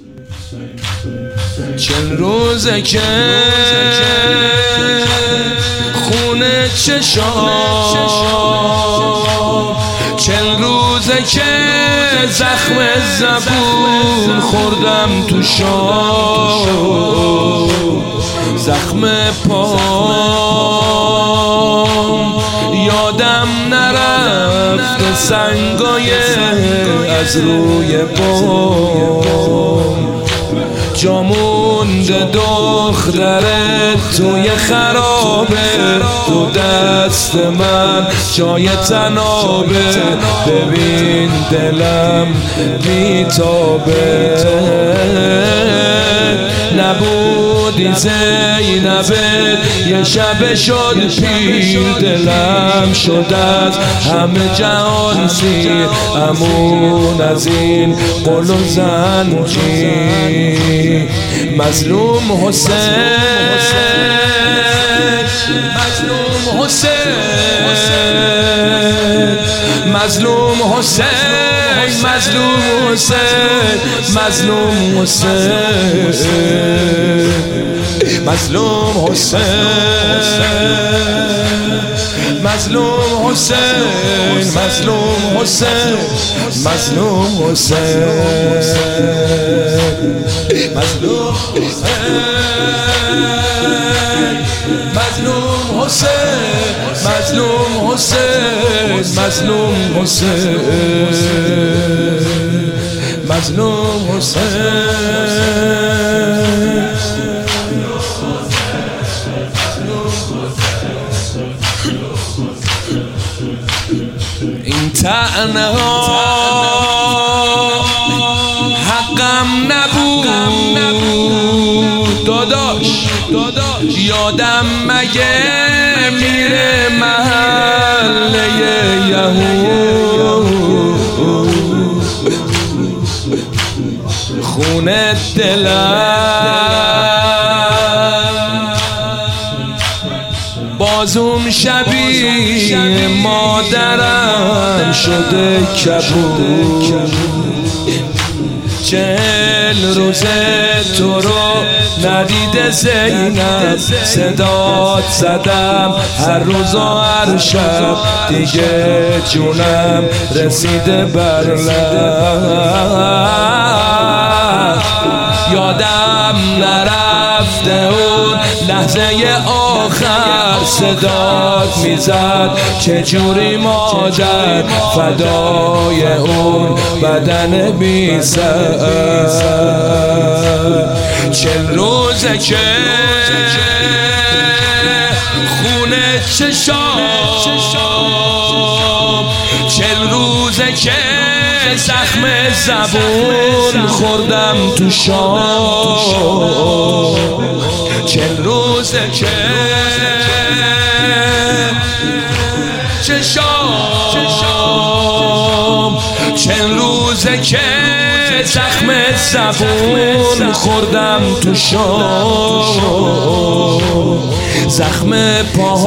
چند روزه که خونه چشام، چند روزه که زخم زبون خوردم تو شام، زخم پام یادم نرفت سنگای از روی بام، جا مونده دخترت توی خرابه، تو دست من جای تنابه، ببین دلم میتابه. نبودی زینبت یه شب شد پیر، دلم شد از همه جهان سیر، امون از این قل و زنجیر. مظلوم حسین، مظلوم حسین، مظلوم حسین، مظلوم حسین، مظلوم حسین، مظلوم حسین، مظلوم حسین، مظلوم حسین، مظلوم حسین، مظلوم حسین، مظلوم حسین، مظلوم حسین، مظلوم حسین، مظلوم حسین. این طعنه ها حقم نبود داداش، یادم مگه میره محله یهود، خونه دلم بازم شبیه مادرم شده کبود. 40 روزه تو رو ندیده زینب، صدات زدم هر روز و هر شب، دیگه جونم رسیده بر لب. یادم نرفته اون لحظه آخر، صدات میزد چجوری مادر فدای اون بدن بی سر. 40 روزه که خونه چشام، 40 روزه که زخم زبون خوردم تو شام، 40 روزه که چشام، 40 روزه که زخم زبون خوردم تو شام، زخم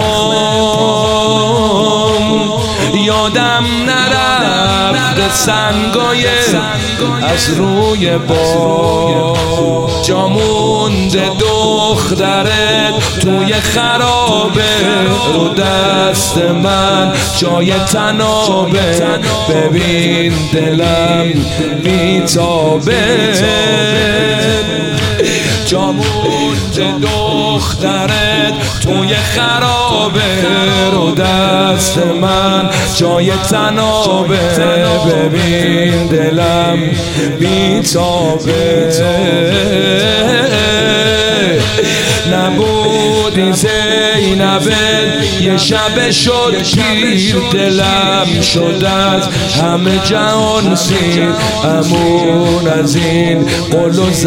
پاهام یادم نرفت سنگای از روی بام، جا مونده دخترت توی خرابه، رو دست من جای تنابه، ببین دلم میتابه. جا مونده دخترت توی خرابه، رو دست من جای تنابه، ببین دلم بیتابه. نبودی زینبت یه شب شد پیر، دلم شد از همه جهان سیر، امون از این قل و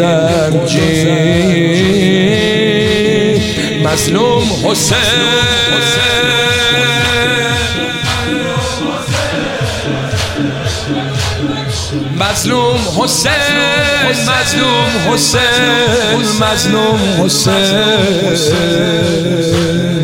زنجیر. مظلوم حسین، مظلوم حسین، مظلوم حسین، مظلوم حسین.